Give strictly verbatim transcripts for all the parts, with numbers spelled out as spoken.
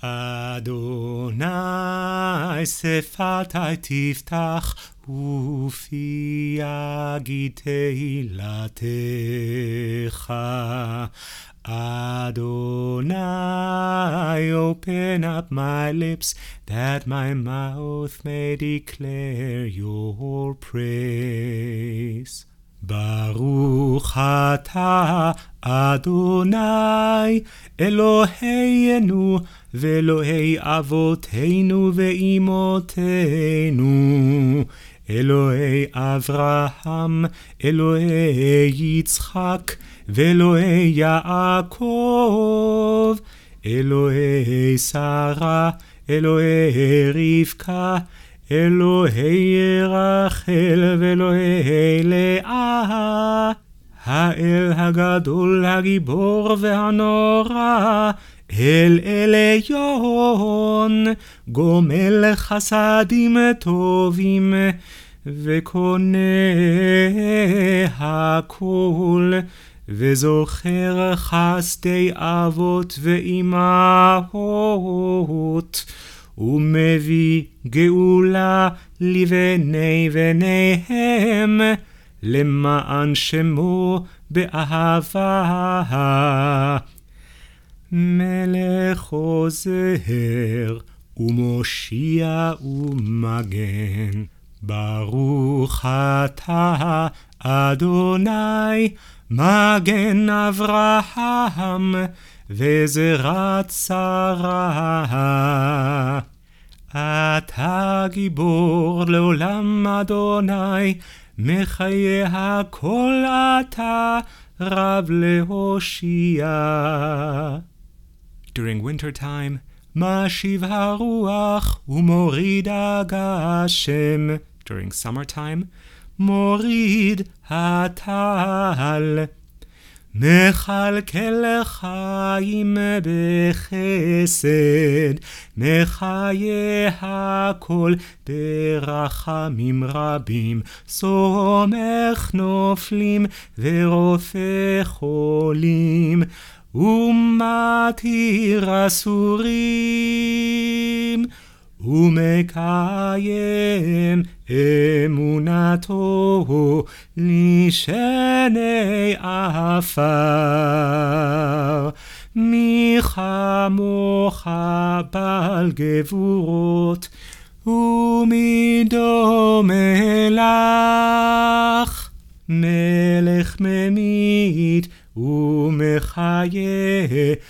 אדוני שפתי תפתח ופי יגיד תהילתך. Adonai, open up my lips, that my mouth may declare your praise. Baruch atah Adonai, Eloheinu, ve'Elohei avoteinu ve'imotenu, Elohei Avraham, Elohei Yitzchak, ואלוהי יעקב, אלוהי שרה, אלוהי רבקה, אלוהי רחל ואלוהי לאה, האל הגדול הגיבור והנורא, אל עליון, גומל חסדים טובים, וקונה הכל, וזוכר חסדי אבות ואימהות, ומביא גאולה לבני בניהם, למען שמו באהבה. מלך עוזר ומושיע ומגן, ברוך אתה אדוני, מגן אברהם וזרעת שרה. אתה גיבור לעולם אדוני, מחיי הכל אתה רב להושיע. During winter time, משיב הרוח ומוריד הגשם. During summertime, מוריד הטל. מכלכל חיים בחסד, מחיה הכל ברחמים רבים, סומך נופלים ורופא חולים, ומתיר אסורים, ומקיים אמונתו לשני עפר. מי כמוך בעל גבורות, ומי דומה לך, מלך ממית ומחיה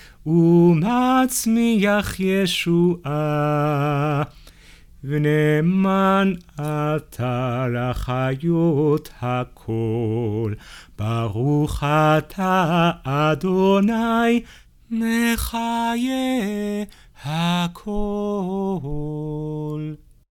ומצמיח ישועה. ונאמן אתה לחיות הכל, ברוך אתה אדוני, מחיה הכל.